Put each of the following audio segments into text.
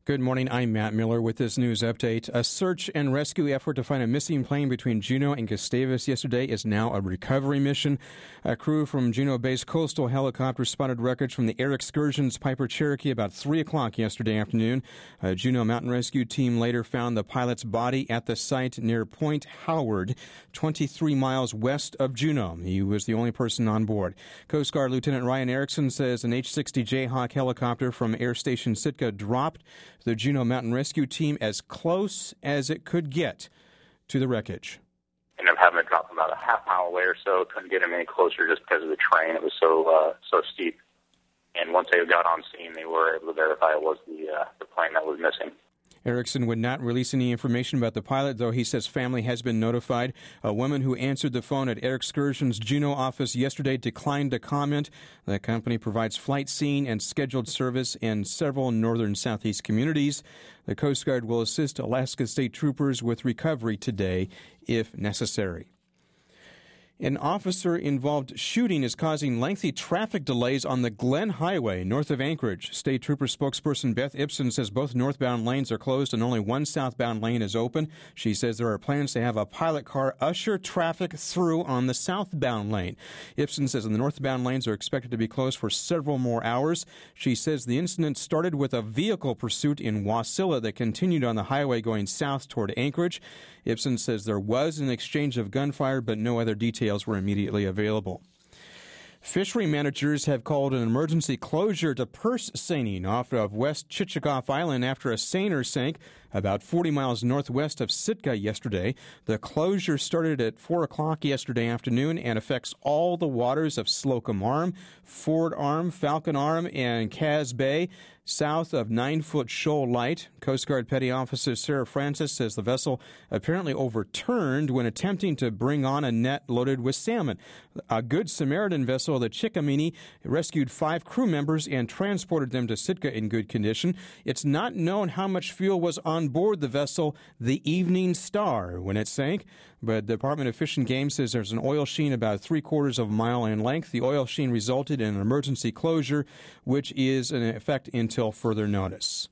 Good morning. I'm Matt Miller with this news update. A search and rescue effort to find a missing plane between Juneau and Gustavus yesterday is now a recovery mission. A crew from Juneau-based coastal helicopter spotted wreckage from the Air Excursions Piper Cherokee about 3 o'clock yesterday afternoon. A Juneau Mountain Rescue team later found the pilot's body at the site near Point Howard, 23 miles west of Juneau. He was the only person on board. Coast Guard Lieutenant Ryan Erickson says an H-60 Jayhawk helicopter from Air Station Sitka dropped the Juneau Mountain Rescue team as close as it could get to the wreckage. Ended up having to drop about a half mile away or so. Couldn't get him any closer just because of the terrain. It was so steep. And once they got on scene, they were able to verify it was the plane that was missing. Erickson would not release any information about the pilot, though he says family has been notified. A woman who answered the phone at Air Excursions' Juneau office yesterday declined to comment. The company provides flight scene and scheduled service in several northern southeast communities. The Coast Guard will assist Alaska State Troopers with recovery today if necessary. An officer-involved shooting is causing lengthy traffic delays on the Glen Highway north of Anchorage. State Trooper spokesperson Beth Ibsen says both northbound lanes are closed and only one southbound lane is open. She says there are plans to have a pilot car usher traffic through on the southbound lane. Ibsen says the northbound lanes are expected to be closed for several more hours. She says the incident started with a vehicle pursuit in Wasilla that continued on the highway going south toward Anchorage. Ibsen says there was an exchange of gunfire, but no other details were immediately available. Fishery managers have called an emergency closure to purse seining off of West Chichagof Island after a seiner sank about 40 miles northwest of Sitka yesterday. The closure started at 4 o'clock yesterday afternoon and affects all the waters of Slocum Arm, Ford Arm, Falcon Arm, and Cass Bay, south of 9-foot shoal light. Coast Guard Petty Officer Sarah Francis says the vessel apparently overturned when attempting to bring on a net loaded with salmon. A Good Samaritan vessel, the Chickimini, rescued 5 crew members and transported them to Sitka in good condition. It's not known how much fuel was on board the vessel, the Evening Star, when it sank, but the Department of Fish and Game says there's an oil sheen about 3/4 of a mile in length. The oil sheen resulted in an emergency closure, which is in effect until further notice.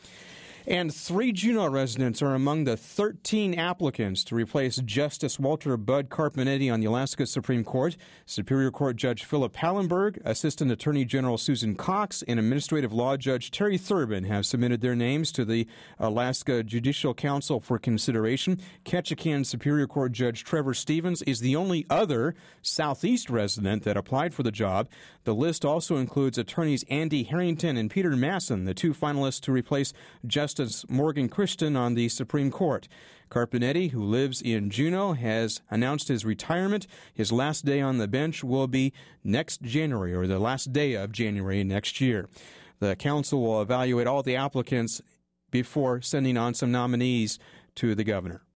And 3 Juneau residents are among the 13 applicants to replace Justice Walter Bud Carpenetti on the Alaska Supreme Court. Superior Court Judge Philip Hallenberg, Assistant Attorney General Susan Cox, and Administrative Law Judge Terry Thurbin have submitted their names to the Alaska Judicial Council for consideration. Ketchikan Superior Court Judge Trevor Stevens is the only other Southeast resident that applied for the job. The list also includes attorneys Andy Harrington and Peter Masson, the 2 finalists to replace Justice Morgan Christian on the Supreme Court. Carpenetti, who lives in Juneau, has announced his retirement. His last day on the bench will be next January, or the last day of January next year. The council will evaluate all the applicants before sending on some nominees to the governor.